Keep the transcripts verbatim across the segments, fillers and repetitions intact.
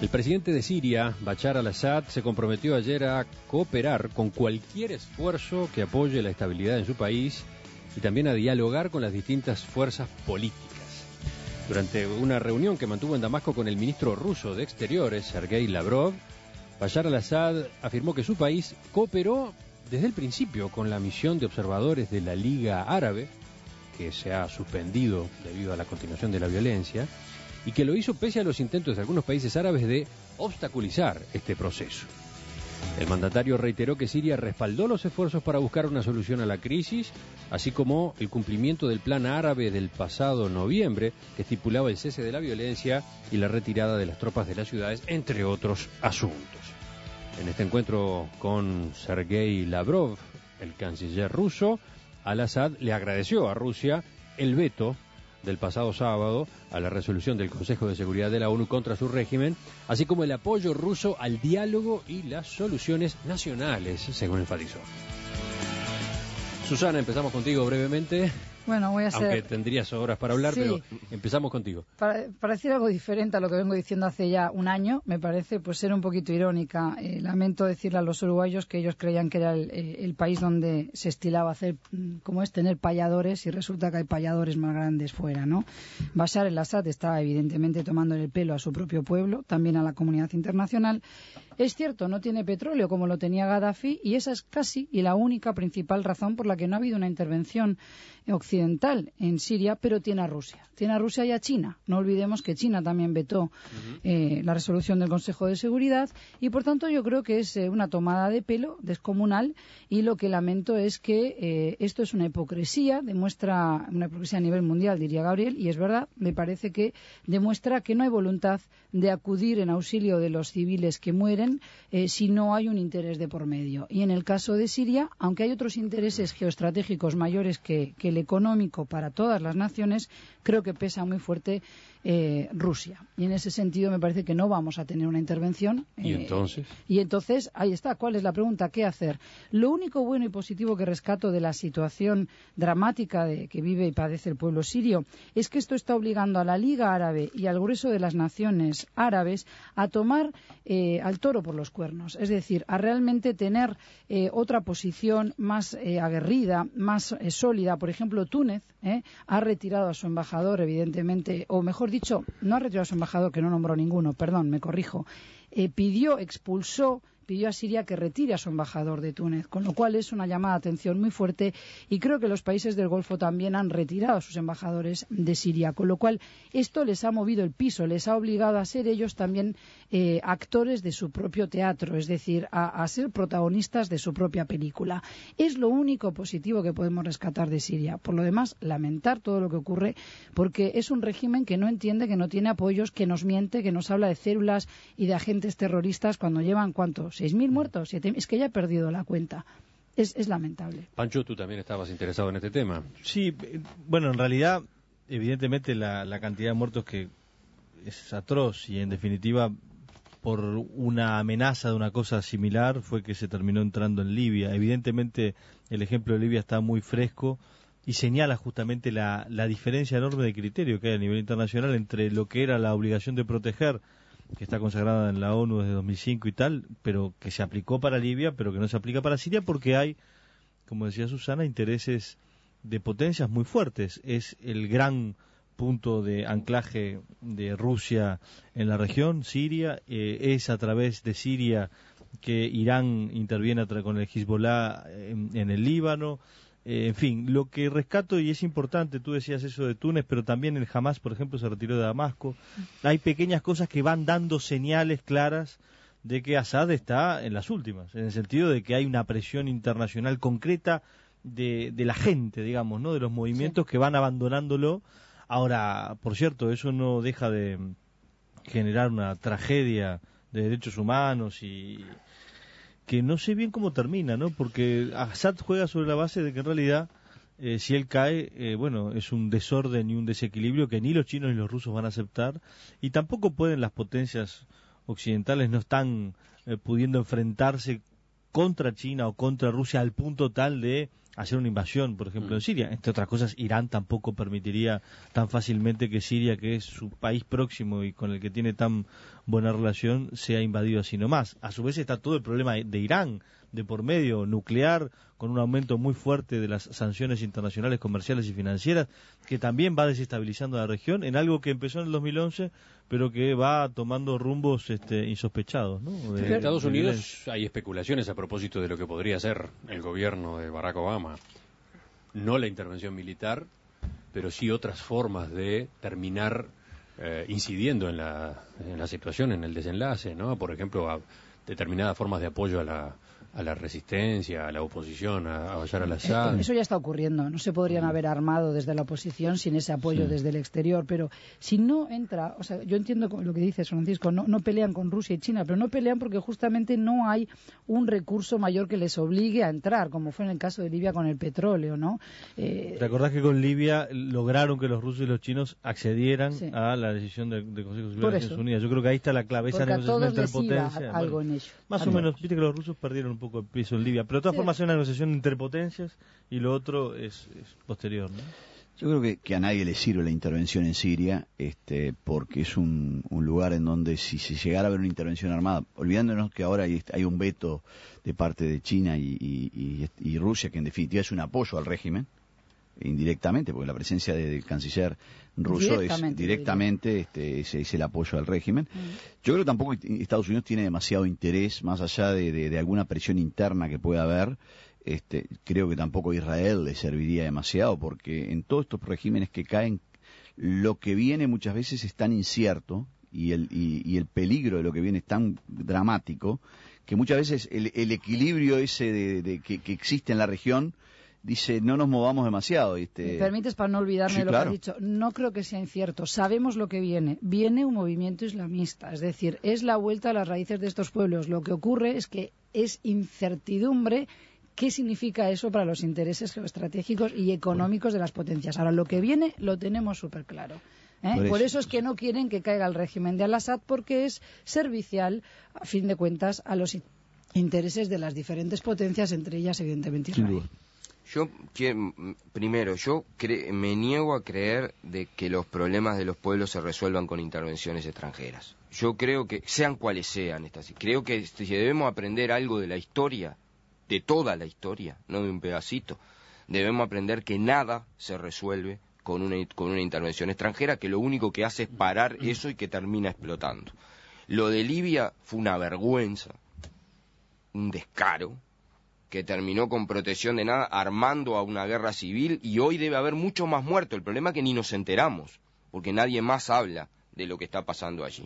El presidente de Siria, Bashar al-Assad, se comprometió ayer a cooperar con cualquier esfuerzo que apoye la estabilidad en su país y también a dialogar con las distintas fuerzas políticas. Durante una reunión que mantuvo en Damasco con el ministro ruso de Exteriores, Sergei Lavrov, Bashar al-Assad afirmó que su país cooperó desde el principio con la misión de observadores de la Liga Árabe, que se ha suspendido debido a la continuación de la violencia, y que lo hizo pese a los intentos de algunos países árabes de obstaculizar este proceso. El mandatario reiteró que Siria respaldó los esfuerzos para buscar una solución a la crisis, así como el cumplimiento del plan árabe del pasado noviembre, que estipulaba el cese de la violencia y la retirada de las tropas de las ciudades, entre otros asuntos. En este encuentro con Sergei Lavrov, el canciller ruso, al-Assad le agradeció a Rusia el veto del pasado sábado a la resolución del Consejo de Seguridad de la ONU contra su régimen, así como el apoyo ruso al diálogo y las soluciones nacionales, según enfatizó. Susana, empezamos contigo brevemente. Bueno, voy a hacer... Aunque tendrías horas para hablar, sí. Pero empezamos contigo. Para, para decir algo diferente a lo que vengo diciendo hace ya un año, me parece pues ser un poquito irónica. Eh, lamento decirle a los uruguayos que ellos creían que era el, el país donde se estilaba hacer, como es, tener payadores, y resulta que hay payadores más grandes fuera, ¿no? Bashar al-Assad está evidentemente tomando el pelo a su propio pueblo, también a la comunidad internacional. Es cierto, no tiene petróleo como lo tenía Gaddafi, y esa es casi y la única principal razón por la que no ha habido una intervención occidental en Siria, pero tiene a Rusia. Tiene a Rusia y a China. No olvidemos que China también vetó uh-huh. eh, la resolución del Consejo de Seguridad, y por tanto yo creo que es eh, una tomada de pelo descomunal, y lo que lamento es que eh, esto es una hipocresía, demuestra una hipocresía a nivel mundial, diría Gabriel, y es verdad, me parece que demuestra que no hay voluntad de acudir en auxilio de los civiles que mueren eh, si no hay un interés de por medio. Y en el caso de Siria, aunque hay otros intereses geoestratégicos mayores que, que el económico para todas las naciones, creo que pesa muy fuerte eh, Rusia. Y en ese sentido me parece que no vamos a tener una intervención. Eh, ¿Y entonces? Y entonces, ahí está. ¿Cuál es la pregunta? ¿Qué hacer? Lo único bueno y positivo que rescato de la situación dramática de, que vive y padece el pueblo sirio es que esto está obligando a la Liga Árabe y al grueso de las naciones árabes a tomar eh, al toro por los cuernos. Es decir, a realmente tener eh, otra posición más eh, aguerrida, más eh, sólida. Por ejemplo, Túnez eh, ha retirado a su embajador, evidentemente, o mejor dicho, no ha retirado a su embajador, que no nombró ninguno, perdón, me corrijo, eh, pidió, expulsó, pidió a Siria que retire a su embajador de Túnez, con lo cual es una llamada de atención muy fuerte, y creo que los países del Golfo también han retirado a sus embajadores de Siria, con lo cual esto les ha movido el piso, les ha obligado a ser ellos también eh, actores de su propio teatro, es decir, a, a ser protagonistas de su propia película. Es lo único positivo que podemos rescatar de Siria. Por lo demás, lamentar todo lo que ocurre, porque es un régimen que no entiende, que no tiene apoyos, que nos miente, que nos habla de células y de agentes terroristas cuando llevan, ¿cuántos? ¿seis mil muertos? Siete, es que ya he perdido la cuenta. Es, es lamentable. Pancho, tú también estabas interesado en este tema. Sí, bueno, en realidad, evidentemente la, la cantidad de muertos que es atroz, y en definitiva por una amenaza de una cosa similar fue que se terminó entrando en Libia. Evidentemente el ejemplo de Libia está muy fresco y señala justamente la, la diferencia enorme de criterio que hay a nivel internacional entre lo que era la obligación de proteger, que está consagrada en la ONU desde dos mil cinco y tal, pero que se aplicó para Libia, pero que no se aplica para Siria, porque hay, como decía Susana, intereses de potencias muy fuertes. Es el gran punto de anclaje de Rusia en la región, Siria, eh, es a través de Siria que Irán interviene con el Hezbollah en, en el Líbano. Eh, en fin, lo que rescato, y es importante, tú decías eso de Túnez, pero también el Hamas, por ejemplo, se retiró de Damasco. Hay pequeñas cosas que van dando señales claras de que Assad está en las últimas, en el sentido de que hay una presión internacional concreta de, de la gente, digamos, ¿no? De los movimientos sí. que van abandonándolo. Ahora, por cierto, eso no deja de generar una tragedia de derechos humanos y que no sé bien cómo termina, ¿no? Porque Assad juega sobre la base de que en realidad, eh, si él cae, eh, bueno, es un desorden y un desequilibrio que ni los chinos ni los rusos van a aceptar, y tampoco pueden las potencias occidentales, no están eh, pudiendo enfrentarse contra China o contra Rusia al punto tal de hacer una invasión, por ejemplo, mm. en Siria. Entre otras cosas, Irán tampoco permitiría tan fácilmente que Siria, que es su país próximo y con el que tiene tan buena relación, sea invadido así nomás. A su vez está todo el problema de Irán, de por medio, nuclear, con un aumento muy fuerte de las sanciones internacionales, comerciales y financieras, que también va desestabilizando la región en algo que empezó en el dos mil once, pero que va tomando rumbos este, insospechados, ¿no? De, en Estados Unidos hay especulaciones a propósito de lo que podría ser el gobierno de Barack Obama. No la intervención militar, pero sí otras formas de terminar eh, incidiendo en la, en la situación, en el desenlace, ¿no? Por ejemplo, a determinadas formas de apoyo a la a la resistencia, a la oposición, a, a Bashar al-Assad. Eso ya está ocurriendo. No se podrían haber armado desde la oposición sin ese apoyo sí. desde el exterior. Pero si no entra, o sea, yo entiendo lo que dices, Francisco, no, no pelean con Rusia y China, pero no pelean porque justamente no hay un recurso mayor que les obligue a entrar, como fue en el caso de Libia con el petróleo, ¿no? Eh... ¿Te acordás que con Libia lograron que los rusos y los chinos accedieran sí. a la decisión del de Consejo de Seguridad de Naciones Unidas? Yo creo que ahí está la clave, esa negociación entre potencias. Algo bueno, en ello. Más o menos, viste que los rusos perdieron un poco el piso en Libia, pero de todas sí. formas es una negociación entre potencias y lo otro es, es posterior, ¿no? Yo creo que, que a nadie le sirve la intervención en Siria, este, porque es un, un lugar en donde si se llegara a haber una intervención armada, olvidándonos que ahora hay, hay un veto de parte de China y, y, y, y Rusia, que en definitiva es un apoyo al régimen, indirectamente, porque la presencia de, del canciller ruso es directamente este, es, es el apoyo al régimen. Mm. Yo creo que tampoco Estados Unidos tiene demasiado interés, más allá de, de, de alguna presión interna que pueda haber. Este, creo que tampoco a Israel le serviría demasiado, porque en todos estos regímenes que caen, lo que viene muchas veces es tan incierto y el, y, y el peligro de lo que viene es tan dramático, que muchas veces el, el equilibrio ese de, de, que, que existe en la región dice, no nos movamos demasiado. Este... ¿Me permites para no olvidarme sí, lo claro. que has dicho? No creo que sea incierto. Sabemos lo que viene. Viene un movimiento islamista. Es decir, es la vuelta a las raíces de estos pueblos. Lo que ocurre es que es incertidumbre. ¿Qué significa eso para los intereses geoestratégicos y económicos de las potencias? Ahora, lo que viene lo tenemos súper claro. ¿Eh? Por, eso. Por eso es que no quieren que caiga el régimen de Al-Assad, porque es servicial, a fin de cuentas, a los intereses de las diferentes potencias, entre ellas, evidentemente, Israel. Yo, primero, yo cre me niego a creer de que los problemas de los pueblos se resuelvan con intervenciones extranjeras. Yo creo que, sean cuales sean estas, creo que si debemos aprender algo de la historia, de toda la historia, no de un pedacito, debemos aprender que nada se resuelve con una, con una intervención extranjera, que lo único que hace es parar eso y que termina explotando. Lo de Libia fue una vergüenza, un descaro, que terminó con protección de nada, armando a una guerra civil, y hoy debe haber mucho más muertos. El problema es que ni nos enteramos, porque nadie más habla de lo que está pasando allí.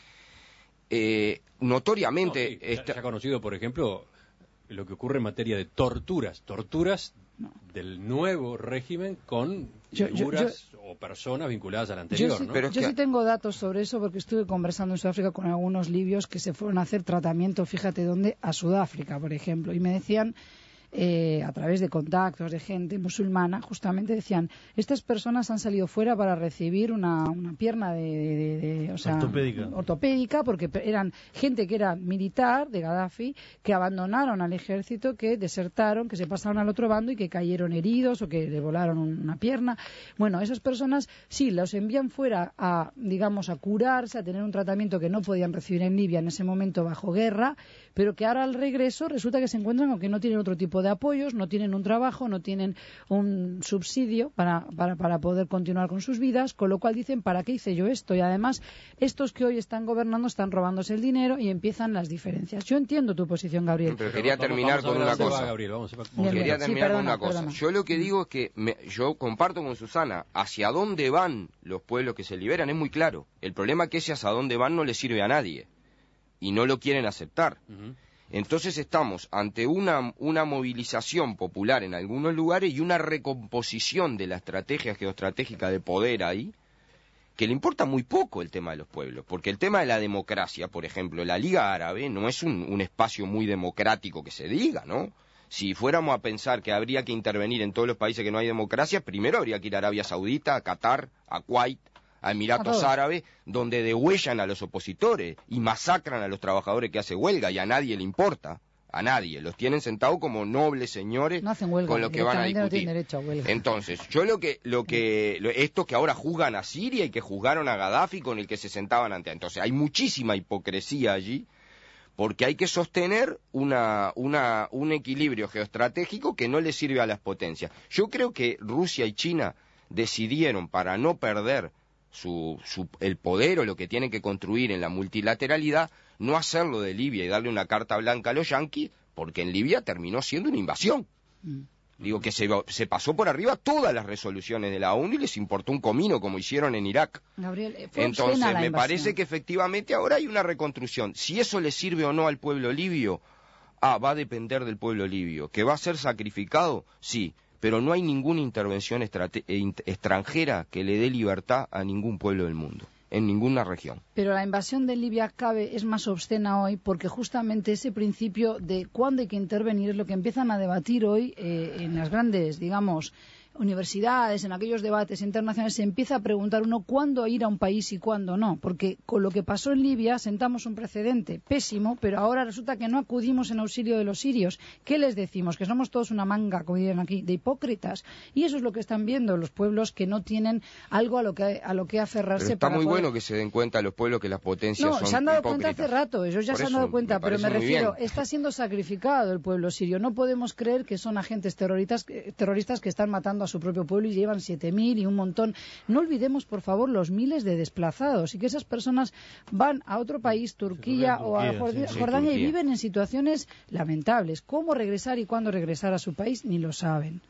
Eh, notoriamente... No, sí, esta... Se ha conocido, por ejemplo, lo que ocurre en materia de torturas, torturas no. del nuevo régimen con figuras yo, yo, yo, o personas vinculadas al anterior, yo sí, ¿no? Pero yo que... sí tengo datos sobre eso, porque estuve conversando en Sudáfrica con algunos libios que se fueron a hacer tratamiento, fíjate dónde, a Sudáfrica, por ejemplo, y me decían, eh, a través de contactos de gente musulmana, justamente decían, estas personas han salido fuera para recibir una, una pierna de, de, de, de o sea, ortopédica. ortopédica, porque eran gente que era militar de Gaddafi, que abandonaron al ejército, que desertaron, que se pasaron al otro bando y que cayeron heridos o que le volaron una pierna. Bueno, esas personas sí, los envían fuera a, digamos, a curarse, a tener un tratamiento que no podían recibir en Libia en ese momento bajo guerra, pero que ahora al regreso resulta que se encuentran con que no tienen otro tipo de apoyos, no tienen un trabajo, no tienen un subsidio para, para, para poder continuar con sus vidas, con lo cual dicen, ¿para qué hice yo esto? Y además, estos que hoy están gobernando están robándose el dinero y empiezan las diferencias. Yo entiendo tu posición, Gabriel. Pero quería terminar con una cosa. Quería terminar con una cosa. Yo lo que digo es que me, yo comparto con Susana, hacia dónde van los pueblos que se liberan es muy claro. El problema es que ese hacia dónde van no le sirve a nadie y no lo quieren aceptar. Uh-huh. Entonces estamos ante una, una movilización popular en algunos lugares y una recomposición de la estrategia geoestratégica de poder ahí, que le importa muy poco el tema de los pueblos, porque el tema de la democracia, por ejemplo, la Liga Árabe no es un, un espacio muy democrático que se diga, ¿no? Si fuéramos a pensar que habría que intervenir en todos los países que no hay democracia, primero habría que ir a Arabia Saudita, a Qatar, a Kuwait, a Emiratos Árabes, donde degüellan a los opositores y masacran a los trabajadores que hacen huelga y a nadie le importa. a nadie, los tienen sentados como nobles señores no hacen huelga, con lo que van a discutir. No tienen derecho a huelga. Entonces, yo lo que, lo que, lo, estos que ahora juzgan a Siria y que juzgaron a Gaddafi con el que se sentaban ante, entonces hay muchísima hipocresía allí, porque hay que sostener una, una, un equilibrio geoestratégico que no le sirve a las potencias. Yo creo que Rusia y China decidieron, para no perder su, su, el poder o lo que tienen que construir en la multilateralidad, no hacerlo de Libia y darle una carta blanca a los yanquis, porque en Libia terminó siendo una invasión. Mm. Digo que se, se pasó por arriba todas las resoluciones de la ONU y les importó un comino, como hicieron en Irak. Gabriel, fue Entonces, me invasión. Parece que efectivamente ahora hay una reconstrucción. Si eso le sirve o no al pueblo libio, ah, va a depender del pueblo libio. ¿Que va a ser sacrificado? Sí, pero no hay ninguna intervención extranjera que le dé libertad a ningún pueblo del mundo, en ninguna región. Pero la invasión de Libia cabe es más obscena hoy porque justamente ese principio de cuándo hay que intervenir es lo que empiezan a debatir hoy eh, en las grandes, digamos, universidades, en aquellos debates internacionales, se empieza a preguntar uno cuándo ir a un país y cuándo no, porque con lo que pasó en Libia sentamos un precedente pésimo, pero ahora resulta que no acudimos en auxilio de los sirios. ¿Qué les decimos? Que somos todos una manga, como dirían aquí, de hipócritas. Y eso es lo que están viendo los pueblos que no tienen algo a lo que a lo que aferrarse. Pero está para muy poder... bueno que se den cuenta los pueblos que las potencias no, son se han dado hipócritas. cuenta hace rato, ellos ya Por se han eso, dado cuenta, me pero me refiero, bien. está siendo sacrificado el pueblo sirio. No podemos creer que son agentes terroristas, terroristas que están matando a su propio pueblo y llevan siete mil y un montón. No olvidemos, por favor, los miles de desplazados y que esas personas van a otro país, Turquía, Turquía o a Jordania, sí, Jordania sí, y viven en situaciones lamentables. ¿Cómo regresar y cuándo regresar a su país? Ni lo saben.